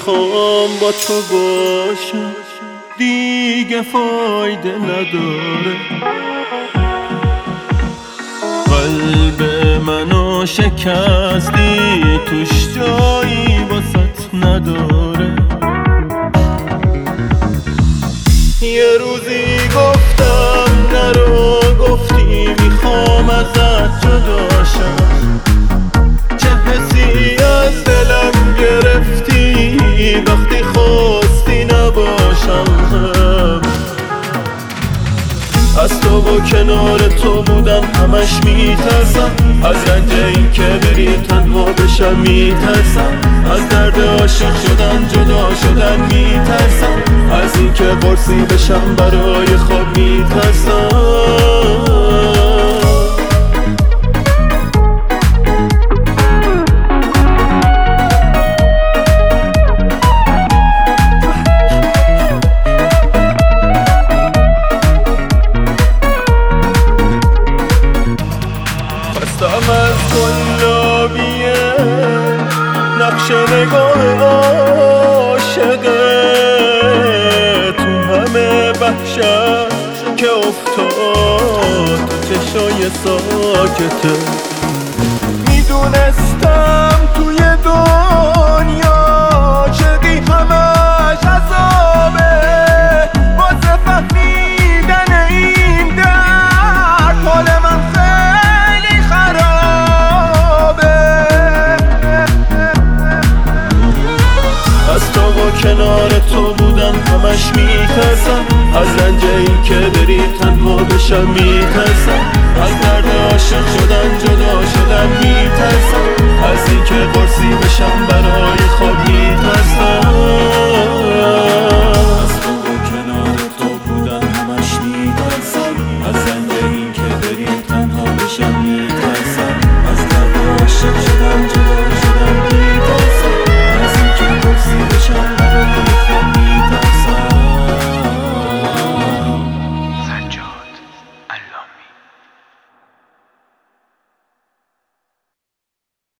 میخوام با تو باشم دیگه فایده نداره. قلب منو شکستی توش جایی واسط نداره. یه روزی گفتم نرو، گفتی میخوام ازت جداشم. چه حسی از دلم گرفتی وقتی خواستی نباشم. از تو و کنار تو بودن همش میترسم، از رنج این که بری تنها بشم میترسم، از درد عاشق شدن جدا شدن میترسم، از این که قرصی بشم برای خواب میترسم. خستم از گلابیه نقش نگاه عاشقه، تو همه وحشت که افتاد چشای ساکته. میدونستم توی دنیا چقی همش عذابه، واسه فهمیدن این درد حال من خیلی خرابه. از تو و کنار تو بودن همش میترسم، از رنج این که بری تنها بشم میترسم، از درد عاشق شدن جدا شدن میترسم، از این